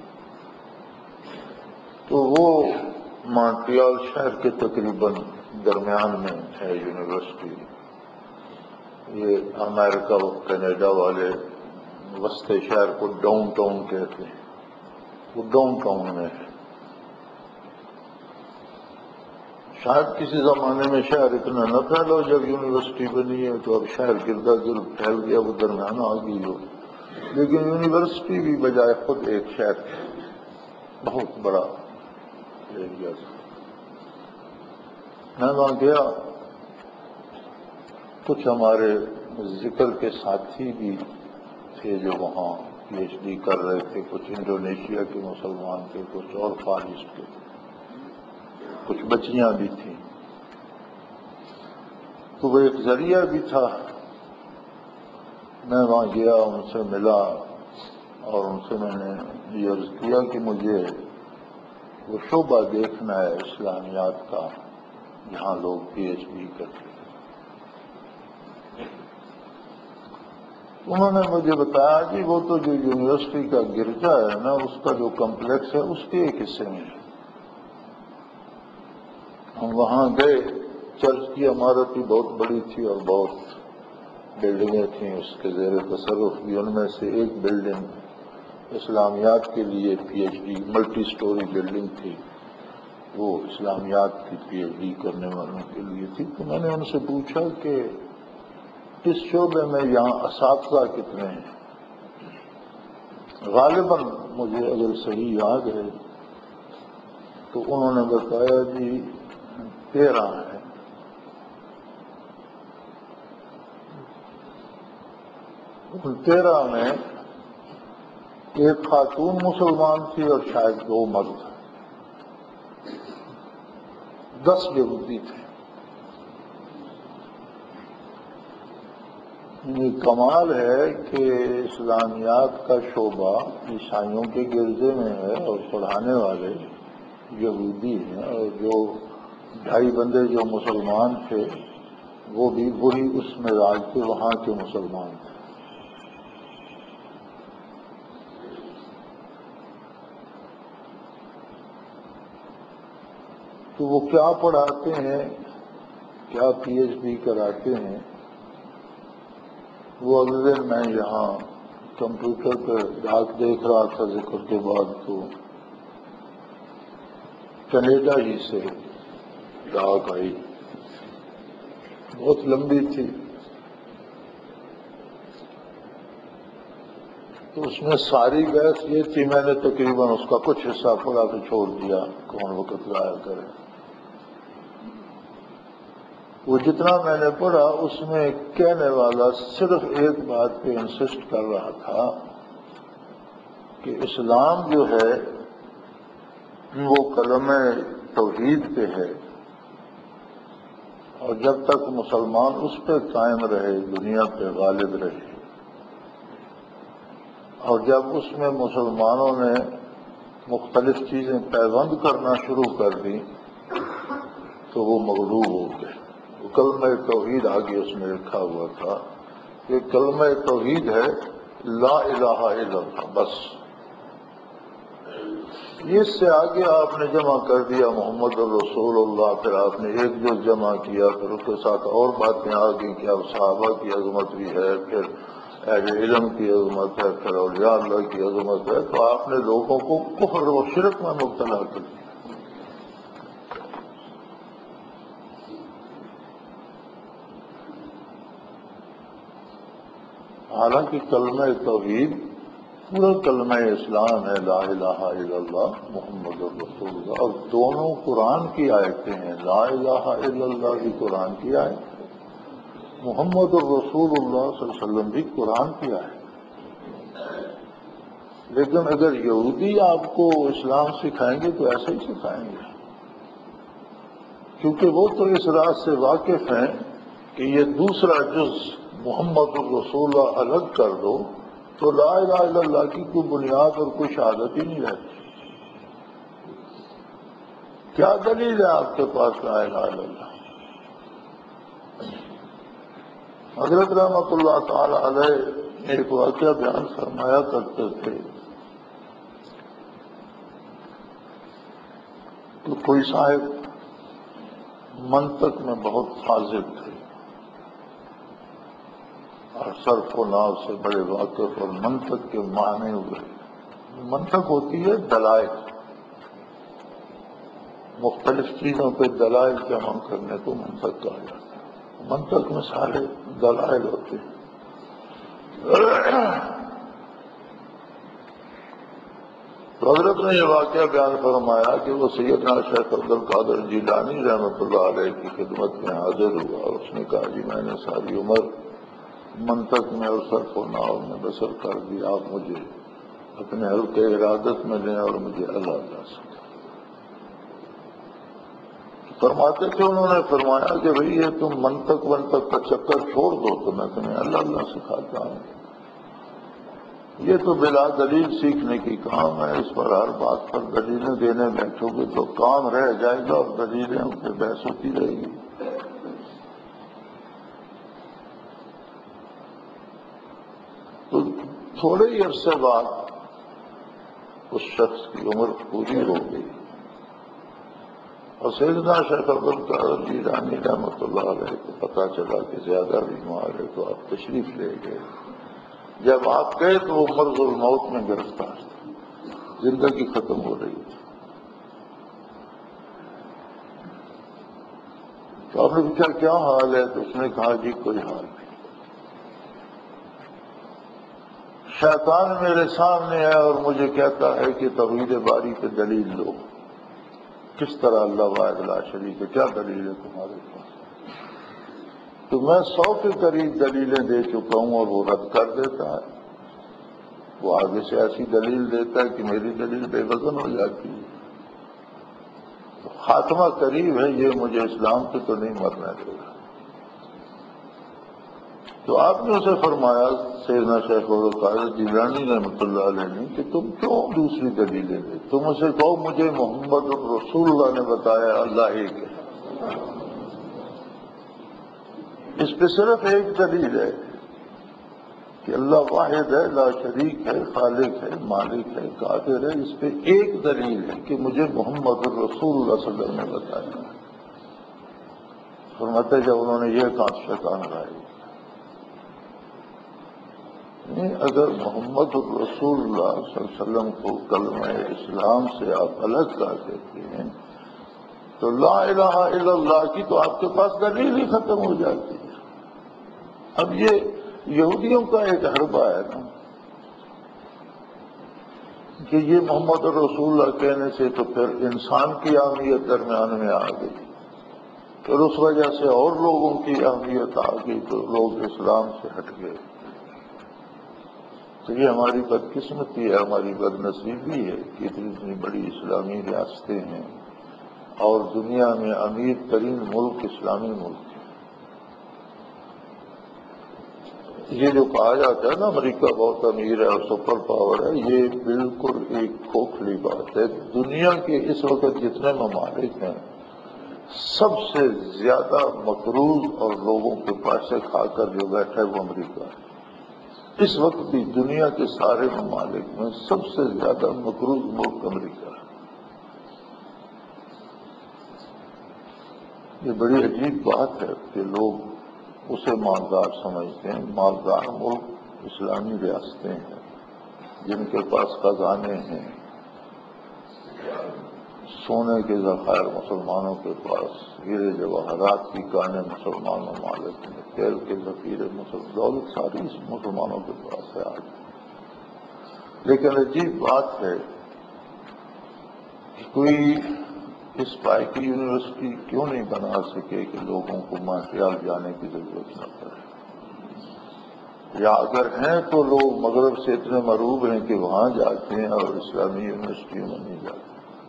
تو وہ مونٹریال شہر کے تقریباً درمیان میں ہے یونیورسٹی۔ یہ امریکہ و کینیڈا والے وسط شہر کو ڈاؤن ٹاؤن کہتے ہیں، وہ ڈاؤن ٹاؤن میں ہے۔ شاید کسی زمانے میں شہر اتنا نہ پھیلا ہو، جب یونیورسٹی بنی ہے تو اب شہر گردا گرد پھیل گیا، وہ درمیان آ گئی ہو، لیکن یونیورسٹی بھی بجائے خود ایک شہر ہے، بہت بڑا ایریا تھا۔ میں وہاں گیا، کچھ ہمارے ذکر کے ساتھی بھی تھے جو وہاں پی ایچ ڈی کر رہے تھے، کچھ انڈونیشیا کے مسلمان تھے، کچھ اور فارس کے، کچھ بچیاں بھی تھیں۔ تو وہ ایک ذریعہ بھی تھا۔ میں وہاں گیا، ان سے ملا اور ان سے میں نے یہ عرض کیا کہ مجھے وہ شعبہ دیکھنا ہے اسلامیات کا جہاں لوگ پی ایچ ڈی کرتے ہیں۔ انہوں نے مجھے بتایا کہ وہ تو جو یونیورسٹی کا گرجا ہے نا، اس کا جو کمپلیکس ہے اس کے ایک حصے میں ہے۔ ہم وہاں گئے، چرچ کی عمارت بھی بہت بڑی تھی اور بہت بلڈنگیں تھیں اس کے زیر تصرف بھی۔ ان میں سے ایک بلڈنگ اسلامیات کے لیے P H D multi storey building تھی، وہ اسلامیات کی پی ایچ ڈی کرنے والوں کے لیے تھی۔ تو میں نے ان سے پوچھا کہ اس شعبے میں یہاں اساتذہ کتنے ہیں؟ غالباً مجھے اگر صحیح یاد ہے تو انہوں نے بتایا جی 13 ہیں۔ ان 13 میں ایک خاتون مسلمان تھی اور شاید 2 مرد، 10 یہودی تھے۔ یہ کمال ہے کہ اسلامیات کا شعبہ عیسائیوں کے گرجے میں ہے اور پڑھانے والے یہودی ہیں، اور جو 2.5 بندے جو مسلمان تھے وہ بھی وہی اس معراج کے وہاں کے مسلمان تھے۔ تو وہ کیا پڑھاتے ہیں، کیا پی ایچ ڈی کراتے ہیں، وہ اگلے دن میں یہاں کمپیوٹر پہ ڈاک دیکھ رہا تھا ذکر کے بعد، تو کینیڈا ہی سے ڈاک آئی، بہت لمبی تھی، تو اس میں ساری بحث یہ تھی، میں نے تقریباً اس کا کچھ حصہ پڑھا تو چھوڑ دیا، کون وقت ضائع کرے۔ وہ جتنا میں نے پڑھا اس میں کہنے والا صرف ایک بات پہ انسسٹ کر رہا تھا کہ اسلام جو ہے وہ کلمہ توحید پہ ہے، اور جب تک مسلمان اس پہ قائم رہے دنیا پہ غالب رہے، اور جب اس میں مسلمانوں نے مختلف چیزیں پیوند کرنا شروع کر دی تو وہ مغلوب ہو گئے۔ کلمہ توحید آگے اس میں لکھا ہوا تھا کہ کلمہ توحید ہے لا الہ الا اللہ، بس اس سے آگے آپ نے جمع کر دیا محمد الرسول اللہ، پھر آپ نے ایک جز جمع کیا، پھر اس کے ساتھ اور باتیں آ گئی کہ اب صحابہ کی عظمت بھی ہے، پھر اہل علم کی عظمت ہے، پھر اولیاء اللہ کی عظمت ہے، تو آپ نے لوگوں کو کفر و شرک میں مبتلا کر دیا۔ حالانکہ کلمہ توحید پورا کلمہ اسلام ہے، لا الہ الا اللہ محمد الرسول اللہ، اور دونوں قرآن کی آیتیں ہیں، لا الہ الا اللہ بھی قرآن کی آیت، محمد الرسول اللہ صلی اللہ علیہ وسلم بھی قرآن کی آیت۔ لیکن اگر یہودی آپ کو اسلام سکھائیں گے تو ایسے ہی سکھائیں گے، کیونکہ وہ تو اس رات سے واقف ہیں کہ یہ دوسرا جز محمد الرسول اللہ الگ کر دو تو لا الہ الا اللہ کی کوئی بنیاد اور کوئی شہادت ہی نہیں رہتی۔ کیا دلیل ہے آپ کے پاس لا الہ الا اللہ؟ حضرت رحمۃ اللہ تعالی علیہ ایک واقعہ بیان فرمایا کرتے تھے کہ کوئی صاحب منطق میں بہت فاضل تھے اور صرف و نحو سے بڑے واقف، اور منطق کے معنی ہوئے۔ منطق ہوتی ہے دلائل، مختلف چیزوں پہ دلائل جمع کرنے کو منطق کہا جاتا ہے۔ منطق میں سارے دلائل ہوتے ہیں۔ تو حضرت نے یہ واقعہ بیان فرمایا کہ وہ سیدنا شیخ عبد القادر جیلانی رحمۃ اللہ علیہ کی خدمت میں حاضر ہوا، اور اس نے کہا جی میں نے ساری عمر منطق میں اور صرف و نحو میں بسر کر دی، آپ مجھے اپنے حلقے ارادت میں لیں اور مجھے اللہ اللہ سکھائیں۔ فرماتے تھے، انہوں نے فرمایا کہ بھئی یہ تم منطق کا چکر چھوڑ دو تو میں تمہیں اللہ اللہ سکھاتا ہوں۔ یہ تو بلا دلیل سیکھنے کی کام ہے، اس پر ہر بات پر دلیلیں دینے بیٹھو گے تو کام رہ جائے گا اور دلیلیں ان پہ بحث ہوتی رہے گی۔ تو تھوڑے ہی عرصے بعد اس شخص کی عمر پوری ہو گئی، اور سیدنا شیخ عبد القادر جیلانی رحمۃ اللہ علیہ کو پتا چلا کہ زیادہ بیمار ہے، تو آپ تشریف لے گئے۔ جب آپ گئے تو وہ مرض الموت میں گرفتار تھے، زندگی ختم ہو رہی تھی۔ تو آپ نے پوچھا کیا حال ہے؟ تو اس نے کہا جی کوئی حال نہیں، شیطان میرے سامنے ہے اور مجھے کہتا ہے کہ توحید باری پہ دلیل دو، کس طرح اللہ واحد لا شریک ہے، کیا دلیل ہے تمہارے پاس؟ تو میں 100 کے قریب دلیلیں دے چکا ہوں اور وہ رد کر دیتا ہے، وہ آگے سے ایسی دلیل دیتا ہے کہ میری دلیل بے وزن ہو جاتی ہے۔ تو خاتمہ قریب ہے، یہ مجھے اسلام پہ تو نہیں مرنا دے گا۔ تو آپ نے اسے فرمایا سیدنا شیخ القادر جیلانی رحمۃ اللہ علیہ نے کہ تم کیوں دوسری دلیلیں دے، تم اسے کہو مجھے محمد رسول اللہ نے بتایا اللہ ایک ہے، اس پہ صرف ایک دلیل ہے کہ اللہ واحد ہے، لا شریک ہے، خالق ہے، مالک ہے، قادر ہے، اس پہ ایک دلیل ہے کہ مجھے محمد رسول اللہ صلی اللہ علیہ وسلم نے بتایا۔ فرماتے ہیں جب انہوں نے یہ کہا شیطان رائے، اگر محمد رسول اللہ صلی اللہ علیہ وسلم کو کلمہ اسلام سے آپ الگ کر دیتے ہیں تو لا الہ الا اللہ کی تو آپ کے پاس دلیل ہی ختم ہو جاتی ہے۔ اب یہ یہودیوں کا ایک حربہ ہے نا کہ یہ محمد رسول اللہ کہنے سے تو پھر انسان کی اہمیت درمیان میں آ گئی، پھر اس وجہ سے اور لوگوں کی اہمیت آ گئی تو لوگ اسلام سے ہٹ گئے۔ تو یہ ہماری بدقسمتی ہے، ہماری بد نصیبی ہے کہ اتنی بڑی اسلامی ریاستیں ہیں اور دنیا میں امیر ترین ملک اسلامی ملک ہے۔ یہ جو کہا جاتا ہے نا امریکہ بہت امیر ہے اور سپر پاور ہے، یہ بالکل ایک کھوکھلی بات ہے۔ دنیا کے اس وقت جتنے ممالک ہیں سب سے زیادہ مقروض اور لوگوں کے پیسے کھا کر جو بیٹھا ہے وہ امریکہ ہے۔ اس وقت بھی دنیا کے سارے ممالک میں سب سے زیادہ مقروض ملک امریکہ ہے۔ یہ بڑی عجیب بات ہے کہ لوگ اسے مالدار سمجھتے ہیں۔ مالدار ملک اسلامی ریاستیں ہیں جن کے پاس خزانے ہیں، سونے کے ذخائر مسلمانوں کے پاس، ہیرے جواہرات کی کانیں مسلمان ممالک میں، تیل کے ذخیرے دولت ساری مسلمانوں کے پاس ہے آج۔ لیکن عجیب بات ہے کہ کوئی اس پائے کی یونیورسٹی کیوں نہیں بنا سکے کہ لوگوں کو مونٹریال جانے کی ضرورت نہ پڑے، یا اگر ہیں تو لوگ مغرب سے اتنے مروب ہیں کہ وہاں جاتے ہیں اور اسلامی یونیورسٹیوں میں نہیں جاتے۔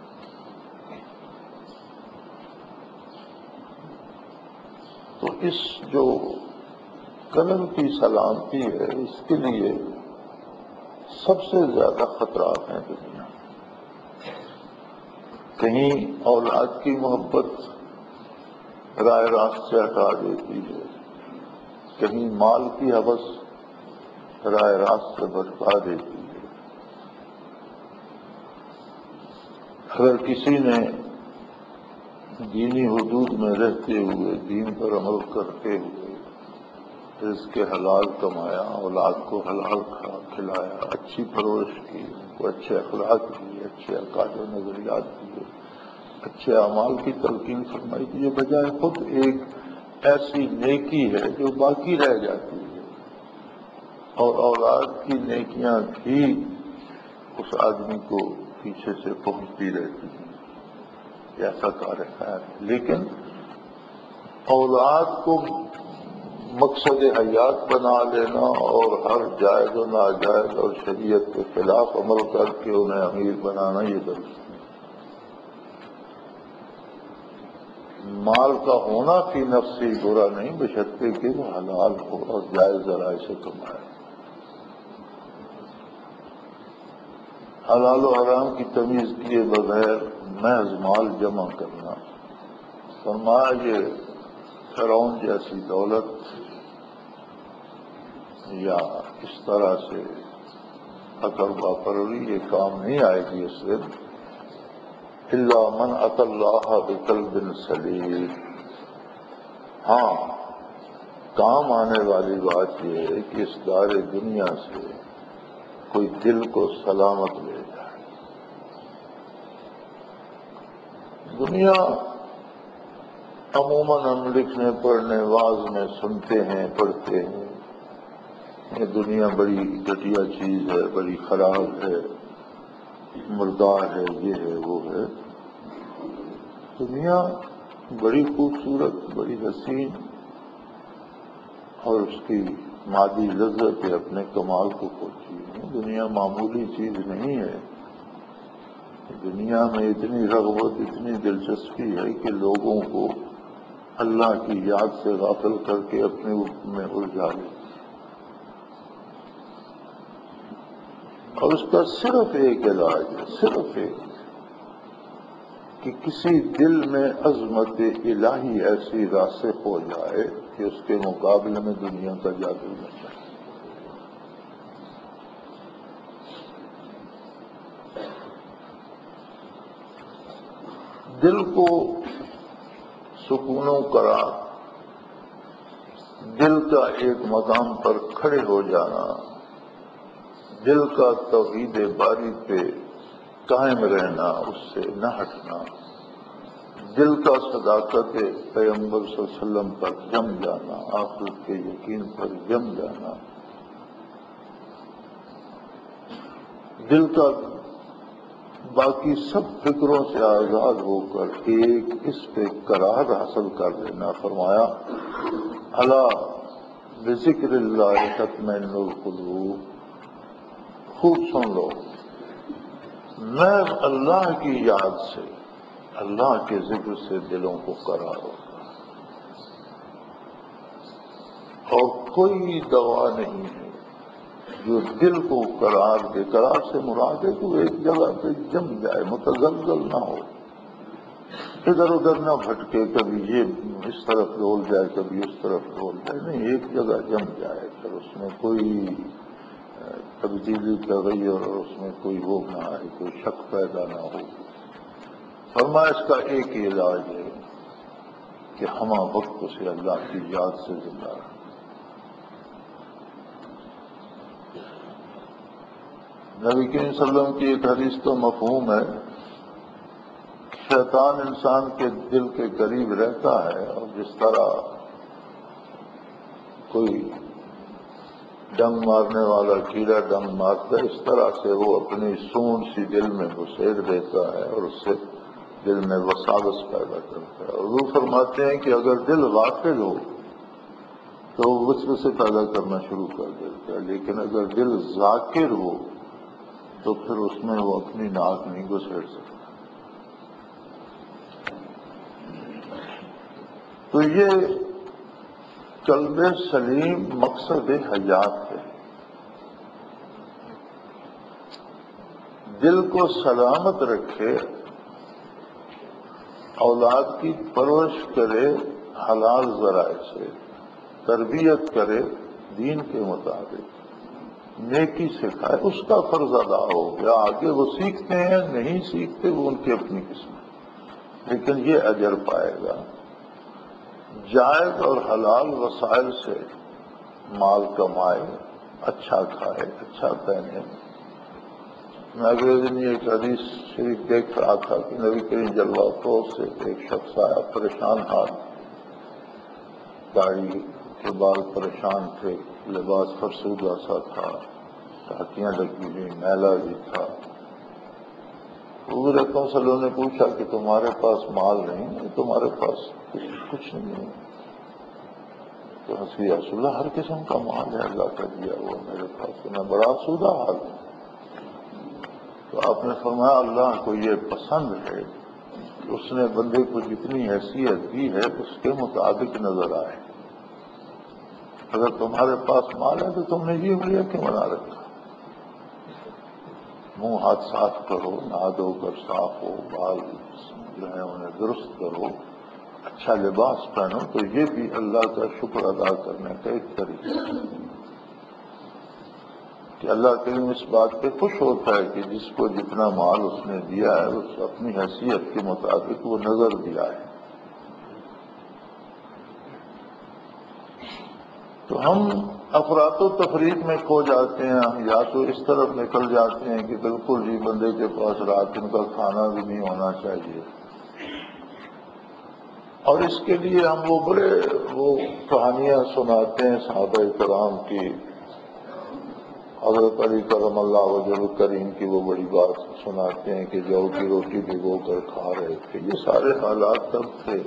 تو اس جو قلم کی سلامتی ہے اس کے لیے سب سے زیادہ خطرات ہیں دنیا میں۔ کہیں اولاد کی محبت راہ راست سے ہٹا دیتی ہے، کہیں مال کی ہوس راہ راست سے بھٹکا دیتی ہے۔ اگر کسی نے دینی حدود میں رہتے ہوئے، دین پر عمل کرتے ہوئے رزق حلال کمایا، اولاد کو حلال کھلایا، اچھی پرورش کی، ان کو اچھے اخلاق دیے، اچھے عقائد و نظریات دیے، اچھے اعمال کی تلقین فرمائی، تو یہ بجائے خود ایک ایسی نیکی ہے جو باقی رہ جاتی ہے، اور اولاد کی نیکیاں بھی اس آدمی کو پیچھے سے پہنچتی رہتی ہیں۔ ایسا کار خیر ہے، لیکن اولاد کو مقصد حیات بنا لینا اور ہر جائز و ناجائز اور شریعت کے خلاف عمل کر کے انہیں امیر بنانا یہ درست ہے۔ مال کا ہونا فی نفسی برا نہیں، بشرطے کہ وہ حلال ہو اور جائز ذرائع سے کمائے۔ حلال و حرام کی تمیز کیے بغیر محض مال جمع کرنا، فرمایا یہ فرعون جیسی دولت یا اس طرح سے اکر باپروی یہ کام نہیں آئے گی اس دن، الا من اتی اللہ بقلب سلیم۔ ہاں، کام آنے والی بات یہ ہے کہ اس دار دنیا سے کوئی دل کو سلامت لے جائے۔ دنیا عموماً ہم لکھنے پڑھنے واعظ میں سنتے ہیں، پڑھتے ہیں، یہ دنیا بڑی گھٹیا چیز ہے، بڑی خراب ہے، مردار ہے، یہ ہے وہ ہے۔ دنیا بڑی خوبصورت، بڑی حسین، اور اس کی مادی لذت اپنے کمال کو پہنچی ہے۔ دنیا معمولی چیز نہیں ہے۔ دنیا میں اتنی رغبت، اتنی دلچسپی ہے کہ لوگوں کو اللہ کی یاد سے غافل کر کے اپنے میں الجھا لے۔ اور اس کا صرف ایک علاج ہے، صرف ایک، کہ کسی دل میں عظمت الہی ایسی راسخ ہو جائے کہ اس کے مقابلے میں دنیا کا جادو نہ جائے۔ دل کو سکون و قرار، دل کا ایک مقام پر کھڑے ہو جانا، دل کا توحید باری پہ قائم رہنا، اس سے نہ ہٹنا، دل کا صداقت پیغمبر صلی اللہ علیہ وسلم پر جم جانا، آخرت کے یقین پر جم جانا، دل کا باقی سب فکروں سے آزاد ہو کر ایک اس پہ قرار حاصل کر لینا۔ فرمایا الا بذکر اللہ تطمئن القلوب، خوب سن لو، میں اللہ کی یاد سے، اللہ کے ذکر سے دلوں کو قرار ہوتا ہے، اور کوئی دوا نہیں ہے جو دل کو قرار دے۔ قرار سے مراد ہے کہ وہ ایک جگہ پہ جم جائے، متزلزل نہ ہو، ادھر ادھر نہ بھٹکے، کبھی یہ اس طرف ڈول جائے کبھی اس طرف ڈول جائے، نہیں، ایک جگہ جم جائے، پھر اس میں کوئی تبدیلی تغیر اور اس میں کوئی وہ نہ آئے، کوئی شک پیدا نہ ہو۔ فرمایا اس کا ایک ہی علاج ہے کہ ہمہ وقت سے اللہ کی یاد سے زندہ رہے۔ نبی کریم صلی اللہ علیہ وسلم کی ایک حدیث تو مفہوم ہے، شیطان انسان کے دل کے قریب رہتا ہے، اور جس طرح کوئی ڈنگ مارنے والا کیڑا ڈنگ مارتا ہے، اس طرح سے وہ اپنی سونڈ سی دل میں گھسیٹ دیتا ہے اور اس سے دل میں وساوس پیدا کرتا ہے۔ اور وہ فرماتے ہیں کہ اگر دل غافل ہو تو وہ وسوسے پیدا کرنا شروع کر دیتا ہے، لیکن اگر دل ذاکر ہو تو پھر اس میں وہ اپنی ناک نہیں گھسیٹ سکتا۔ تو یہ قلب سلیم مقصد حیات ہے، دل کو سلامت رکھے، اولاد کی پرورش کرے حلال ذرائع سے، تربیت کرے دین کے مطابق، نیکی سکھائے، اس کا فرض ادا ہو گیا۔ آگے وہ سیکھتے ہیں نہیں سیکھتے وہ ان کی اپنی قسمت، لیکن یہ اجر پائے گا۔ جائز اور حلال وسائل سے مال کمائے، اچھا کھائے، اچھا پہنے۔ میں اگلے دن یہ ایک حدیث شریف دیکھ رہا تھا کہ نبی کریم جلوہ افروز سے ایک شخص آیا، پریشان حال، داڑھی کے بال پریشان تھے، لباس فرسودہ سا تھا، ٹاکیاں لگی ہوئی، میلا بھی تھا۔ حضور اکرم صلی اللہ علیہ وسلم نے پوچھا کہ تمہارے پاس مال نہیں ہے؟ تمہارے پاس کچھ نہیں ہے؟ تو یا رسول اللہ ہر قسم کا مال ہے اللہ کا دیا ہوا میرے پاس، تو میں بڑا آسودہ حال ہوں۔ تو آپ نے فرمایا اللہ کو یہ پسند ہے کہ اس نے بندے کو جتنی حیثیت دی ہے اس کے مطابق نظر آئے۔ اگر تمہارے پاس مال ہے تو تم نے یہ بڑھیا کیوں بنا رکھا؟ منہ ہاتھ صاف کرو، نہا دھو کر صاف ہو، بال جو ہے انہیں درست کرو، اچھا لباس پہنو، تو یہ بھی اللہ کا شکر ادا کرنے کا ایک طریقہ ہے کہ اللہ کریم اس بات پہ خوش ہوتا ہے کہ جس کو جتنا مال اس نے دیا ہے اس اپنی حیثیت کے مطابق وہ نظر دیا ہے۔ تو ہم افراط و تفریط میں کھو جاتے ہیں، ہم یا تو اس طرف نکل جاتے ہیں کہ بالکل جی بندے کے پاس رات دن کا کھانا بھی نہیں ہونا چاہیے، اور اس کے لیے ہم وہ کہانیاں سناتے ہیں صحابہ کرام کی، حضرت علی کرم اللہ وجہ کریم کی وہ بڑی بات سناتے ہیں کہ جو کی روٹی بھگو کر کھا رہے تھے۔ یہ سارے حالات تب تھے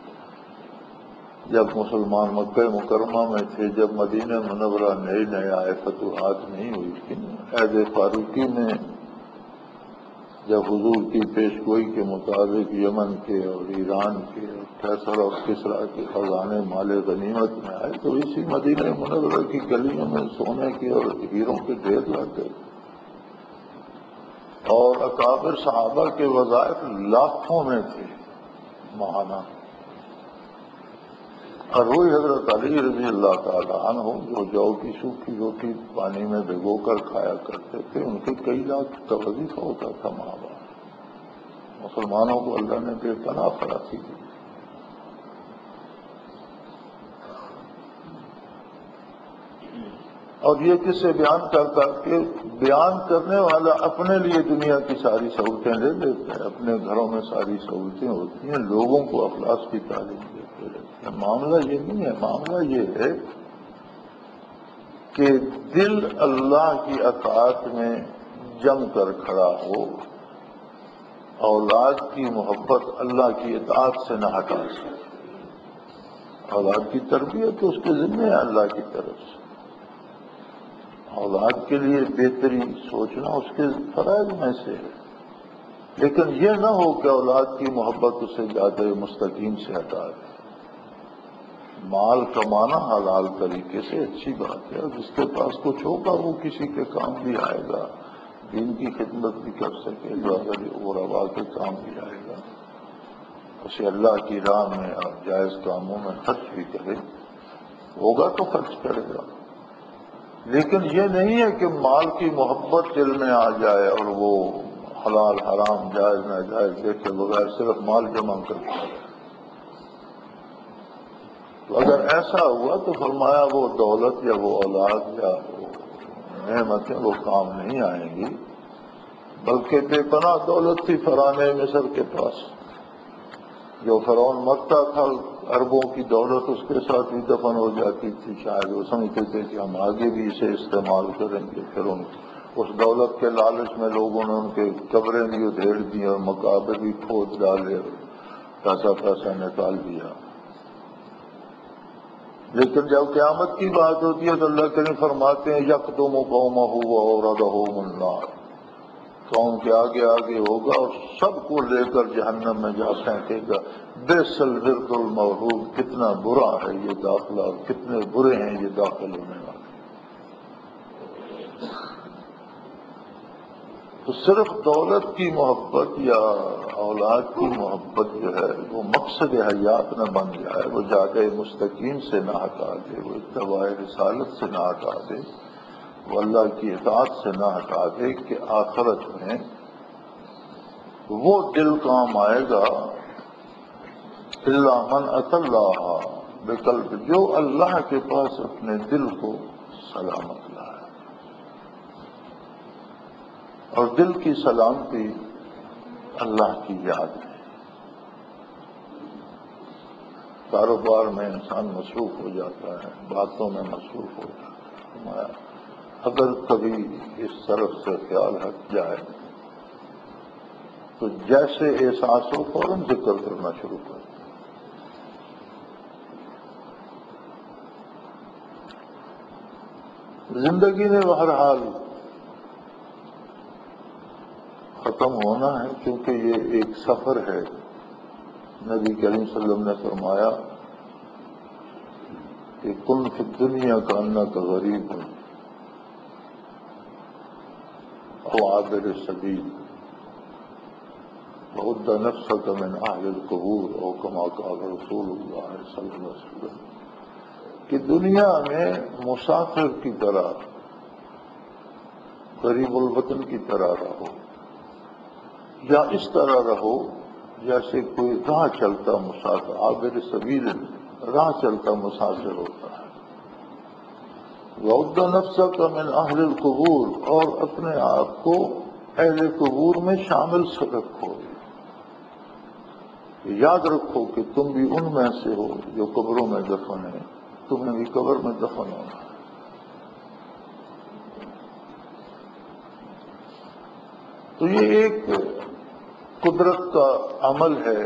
جب مسلمان مکہ مکرمہ میں تھے، جب مدینہ منورہ نئے آئے، فتوحات نہیں ہوئی تھی۔ عہد فاروقی میں جب حضور کی پیشگوئی کے مطابق یمن کے اور ایران کے اور کیسر اور کسریٰ کے خزانے مال غنیمت میں آئے تو اسی مدینہ منورہ کی گلیوں میں سونے کے اور ہیروں کے ڈھیر لگ گئے۔ اور اکابر صحابہ کے وظائف لاکھوں میں تھے ماہانہ، اور وہی حضرت علی رضی اللہ تعالیٰ عنہ جو جو کی سوکھی روٹی پانی میں بھگو کر کھایا کرتے تھے، ان کے کئی لاکھ کا وظیفہ ہوتا تھا ماہ بار۔ مسلمانوں کو اللہ نے بے پناہ فراخی دی۔ اور یہ کس سے بیان کرتا کہ بیان کرنے والا اپنے لیے دنیا کی ساری سہولتیں لے لیتا ہے، اپنے گھروں میں ساری سہولتیں ہوتی ہیں، لوگوں کو اخلاص کی تعلیم دیتے رہتے ہیں۔ معاملہ یہ نہیں ہے، معاملہ یہ ہے کہ دل اللہ کی اطاعت میں جم کر کھڑا ہو، اولاد کی محبت اللہ کی اطاعت سے نہ ہٹا سکے۔ اولاد کی تربیت تو اس کے ذمہ ہے اللہ کی طرف سے، اولاد کے لیے بہتری سوچنا اس کے فرائض میں سے ہے، لیکن یہ نہ ہو کہ اولاد کی محبت اسے زیادہ مستقیم سے ہٹا دے۔ مال کمانا حلال طریقے سے اچھی بات ہے، اور جس کے پاس کچھ ہوگا وہ کسی کے کام بھی آئے گا، دین کی خدمت بھی کر سکے گا، غربا کے کام بھی آئے گا، اسے اللہ کی راہ میں اور جائز کاموں میں خرچ بھی کرے، ہوگا تو خرچ کرے گا۔ لیکن یہ نہیں ہے کہ مال کی محبت دل میں آ جائے اور وہ حلال حرام جائز ناجائز دیکھے بغیر صرف مال جمع کرتا ہے۔ تو اگر ایسا ہوا تو فرمایا وہ دولت یا وہ اولاد یا وہ نعمتیں وہ کام نہیں آئیں گی، بلکہ بے پناہ دولت تھی فرعون مصر کے پاس، جو فرعون مرتا تھا اربوں کی دولت اس کے ساتھ بھی دفن ہو جاتی تھی۔ شاید وہ سمجھتے تھے کہ ہم آگے بھی اسے استعمال کریں گے، پھر اس دولت کے لالچ میں لوگوں نے ان کے قبریں بھی ادھیڑ دی اور مقابر بھی کھود ڈالے اور پیسہ پیسہ نکال دیا۔ لیکن جب قیامت کی بات ہوتی ہے تو اللہ کریم فرماتے ہیں یقدم قومہ وأوردہم النار، قوم کے آگے آگے ہوگا اور سب کو لے کر جہنم میں جا پھینکے گا۔ بئس الورد المورود، کتنا برا ہے یہ داخلہ اور کتنے برے ہیں یہ داخل ہونے والے۔ تو صرف دولت کی محبت یا اولاد کی محبت جو ہے وہ مقصد حیات نہ بن جائے، وہ زیادہ مستقیم سے نہ ہٹا دے، وہ اتباع رسالت سے نہ ہٹا دے، وہ اللہ کی اطاعت سے نہ ہٹا دے کہ آخرت میں وہ دل کام آئے گا الا من اتى اللہ بقلب، جو اللہ کے پاس اپنے دل کو سلامت لائے۔ اور دل کی سلامتی اللہ کی یاد ہے۔ کاروبار میں انسان مصروف ہو جاتا ہے، باتوں میں مصروف ہو جاتا ہے، اگر کبھی اس طرف سے خیال ہٹ جائے تو جیسے احساس ہو فوراً ذکر کرنا شروع کر دیں۔ زندگی نے بہرحال ختم ہونا ہے، کیونکہ یہ ایک سفر ہے۔ نبی کریم صلی اللہ علیہ وسلم نے فرمایا کہ کن فی الدنیا کانک غریب او عابر السبیل وعد نفسک من اہل القبور او کما قال رسول اللہ صلی اللہ علیہ وسلم، کہ دنیا میں مسافر کی طرح، غریب الوطن کی طرح رہو، یا اس طرح رہو جیسے کوئی راہ چلتا مسافر، عابر سبیل راہ چلتا مسافر ہوتا ہے۔ وعد نفسک من اہل القبور، اور اپنے آپ کو اہل قبور میں شامل سے رکھو، یاد رکھو کہ تم بھی ان میں سے ہو جو قبروں میں دفن ہیں، تمہیں بھی قبر میں دفن ہونا ہے۔ تو یہ ایک قدرت کا عمل ہے،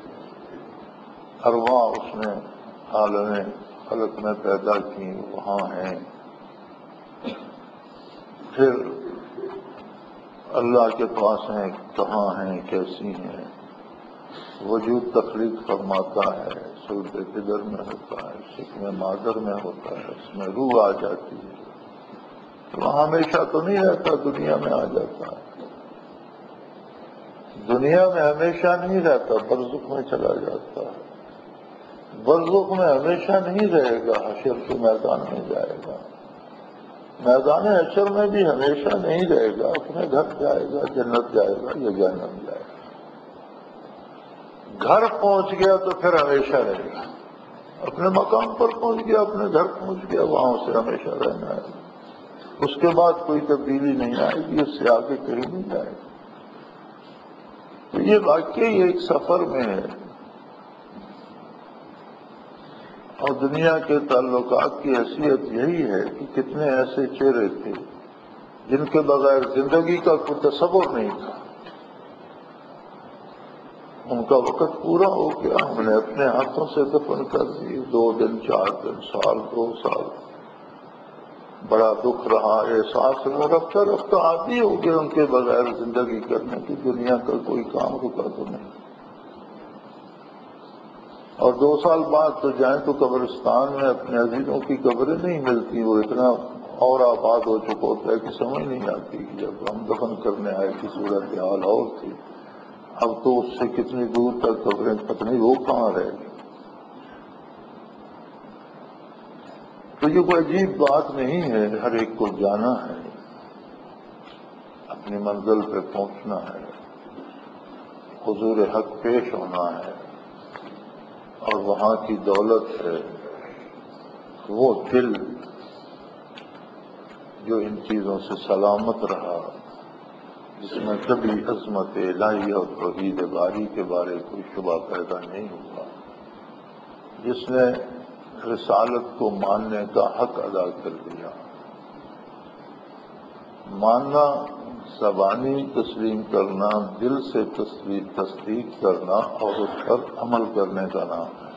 ارواح اس نے عالم خلق میں پیدا کی، وہاں ہیں، پھر اللہ کے پاس ہیں، کہاں ہیں، کیسی ہیں، وجود تخلیق فرماتا ہے، صلب جگر میں ہوتا ہے، شکم مادر میں ہوتا ہے، اس میں روح آ جاتی ہے، وہاں ہمیشہ تو نہیں رہتا، دنیا میں آ جاتا ہے۔ دنیا میں ہمیشہ نہیں رہتا، برزخ میں چلا جاتا ہے، برزخ میں ہمیشہ نہیں رہے گا، حشر کے میدان میں جائے گا، میدان حشر میں بھی ہمیشہ نہیں رہے گا، اپنے گھر جائے گا، جنت جائے گا یا جہنم جائے گا۔ گھر پہنچ گیا تو پھر ہمیشہ رہے گا، اپنے مقام پر پہنچ گیا، اپنے گھر پہنچ گیا، وہاں سے ہمیشہ رہنا ہے، اس کے بعد کوئی تبدیلی نہیں آئے گی، اس سے آگے کہیں نہیں جائے گا۔ تو یہ واقعی ایک سفر میں ہے، اور دنیا کے تعلقات کی حیثیت یہی ہے کہ کتنے ایسے چہرے تھے جن کے بغیر زندگی کا کوئی تصور نہیں تھا، ان کا وقت پورا ہو گیا، ہم نے اپنے ہاتھوں سے دفن کر دی، 2 دن 4 دن سال 2 سال، بڑا دکھ رہا، احساس ہوا، رفتہ رفتہ عادی ہو گیا ان کے بغیر زندگی کرنے کی، دنیا کا کوئی کام رکا تو نہیں، اور 2 سال بعد تو جائیں تو قبرستان میں اپنے عزیزوں کی قبریں نہیں ملتی، وہ اتنا اور آباد ہو چکا ہوتا ہے کہ سمجھ نہیں آتی کہ جب ہم دفن کرنے آئے کی صورتحال اور تھی، اب تو اس سے کتنی دور تک قبریں، پتہ نہیں وہ کہاں رہ گئی۔ تو یہ کوئی عجیب بات نہیں ہے، ہر ایک کو جانا ہے، اپنی منزل پہ پہنچنا ہے، حضور حق پیش ہونا ہے، اور وہاں کی دولت ہے وہ دل جو ان چیزوں سے سلامت رہا، جس میں کبھی عظمت الہی اور توحید باری کے بارے کوئی شبہ پیدا نہیں ہوا، جس نے رسالت کو ماننے کا حق ادا کر دیا۔ ماننا زبانی تسلیم کرنا، دل سے تصدیق کرنا اور اس پر عمل کرنے کا نام ہے۔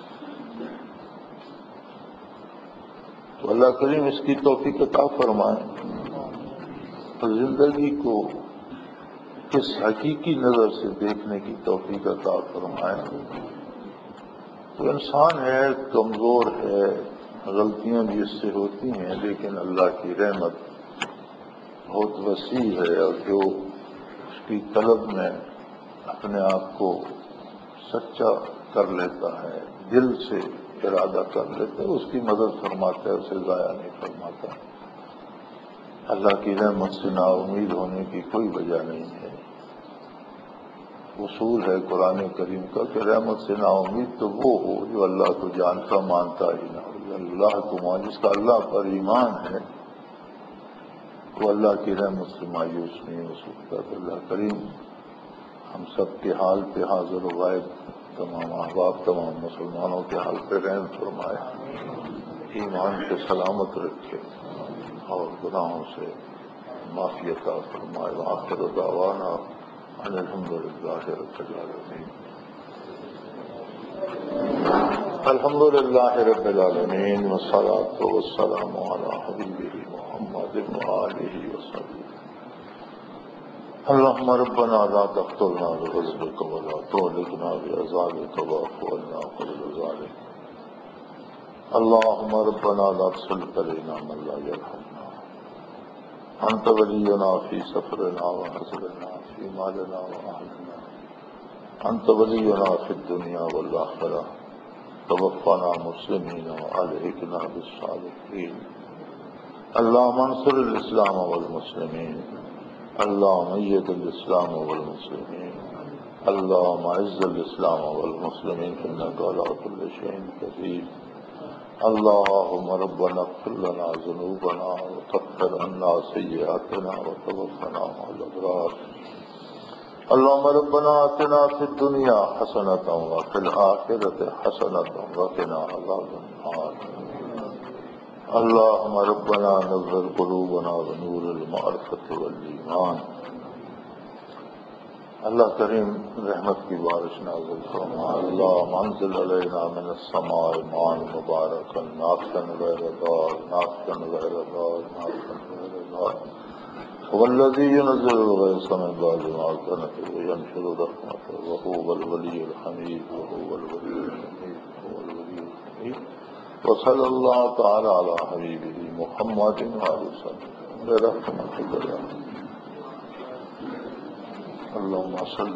تو اللہ کریم اس کی توفیق عطا فرمائے اور زندگی کو اس حقیقی نظر سے دیکھنے کی توفیق عطا فرمائے۔ تو انسان ہے، کمزور ہے، غلطیاں بھی اس سے ہوتی ہیں، لیکن اللہ کی رحمت بہت وسیع ہے، اور جو اس کی طلب میں اپنے آپ کو سچا کر لیتا ہے، دل سے ارادہ کر لیتا ہے، اس کی مدد فرماتا ہے، اسے ضائع نہیں فرماتا۔ اللہ کی رحمت سے نا امید ہونے کی کوئی وجہ نہیں ہے۔ اصول ہے قرآن کریم کا کہ رحمت سے نا امید تو وہ ہو جو اللہ کو جانتا مانتا ہی نہ ہو، اللہ کو جس کا اللہ پر ایمان ہے وہ اللہ کی رحمت سے مایوس نہیں ہو سکتا۔ تو اللہ کریم ہم سب کے حال پہ حاضر و غائب تمام احباب، تمام مسلمانوں کے حال پہ رحم فرمائے، ایمان سے سلامت رکھے اور گناہوں سے معافی عطا فرمائے۔ وآخر دعوانا ان الحمد للہ رب العالمین۔ الحمد للہ رب العالمین، والصلاة والسلام علی حبیبہ محمد وآلہ وصحبہ۔ اللهم ربنا لا تقتلنا بغضبك ولا تهلكنا بعذابك واعف عنا قبل ذلك۔ اللهم ربنا لا تسلط علينا من لا يرحمنا، أنت ولينا في سفرنا وحزرنا، في مالنا وأهلنا، أنت ولينا في الدنيا والآخرة، توفنا مسلمين وألحقنا بالصالحين۔ اللهم انصر الإسلام والمسلمين، اللهم أيد الإسلام والمسلمين، اللهم أعز الإسلام والمسلمين إنك على كل شيء قدير۔ اللهم ربنا اغفر لنا ذنوبنا وكفر عنا سيئاتنا وتوفنا مع الأبرار۔ اللهم ربنا آتنا في الدنيا حسنة وفي الآخرة حسنة وقنا عذاب النار۔ اللهم ربنا نور قلوبنا بنور المعرفة والإيمان۔ اللہ کریم رحمت کی بارش نازل فرما، اللهم انزل علینا من السماء ماء مبارکا نافعا غیر ضار، نافعا غیر ضار، نافعا غیر ضار، هو الذي ينزل الغيث من بعد ما قنط وينشر رحمته وهو الولي الحميد، وهو الولي الحميد، وهو الولي الحميد۔ وصلى الله تعالى على حبيبه محمد وآله وسلم برحمتك يا اللهم صل